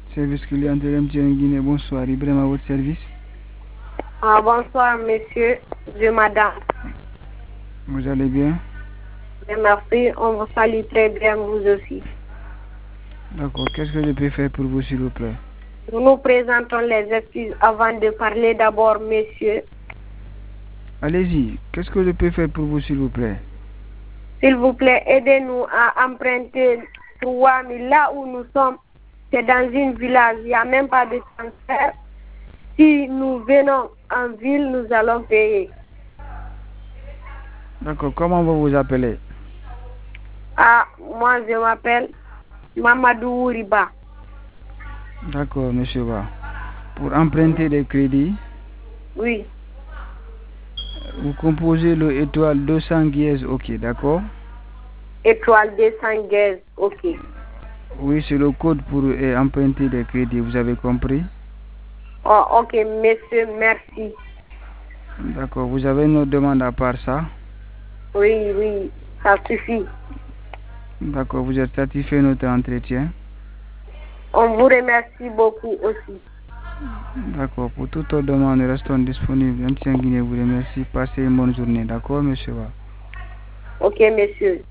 Service client de MTN Guinée, bonsoir. Ibrahim à votre service. Bonsoir, monsieur, madame. Vous allez bien? Merci, on vous salue très bien, vous aussi. D'accord, qu'est-ce que je peux faire pour vous, s'il vous plaît? Nous nous présentons les excuses avant de parler d'abord, monsieur. Allez-y, qu'est-ce que je peux faire pour vous, s'il vous plaît? S'il vous plaît, aidez-nous à emprunter 3 000. Là où nous sommes, c'est dans une village, il n'y a même pas de transfert. Si nous venons en ville, nous allons payer. D'accord, comment vous vous appelez? Moi je m'appelle Mamadou Ouriba. D'accord, monsieur Ba. Pour emprunter des crédits, Oui. vous composez le étoile 200 dièse, ok, d'accord? Étoile 200 dièse, ok. Oui, c'est le code pour emprunter des crédits, vous avez compris? Oh, ok, monsieur, merci. D'accord, vous avez une autre demande à part ça? Oui, ça suffit. D'accord, vous êtes satisfait de notre entretien? On vous remercie beaucoup aussi. D'accord, pour toute autre demande, restons disponibles. MTN Guinée vous remercie. Passez une bonne journée, d'accord, monsieur? Ok, monsieur.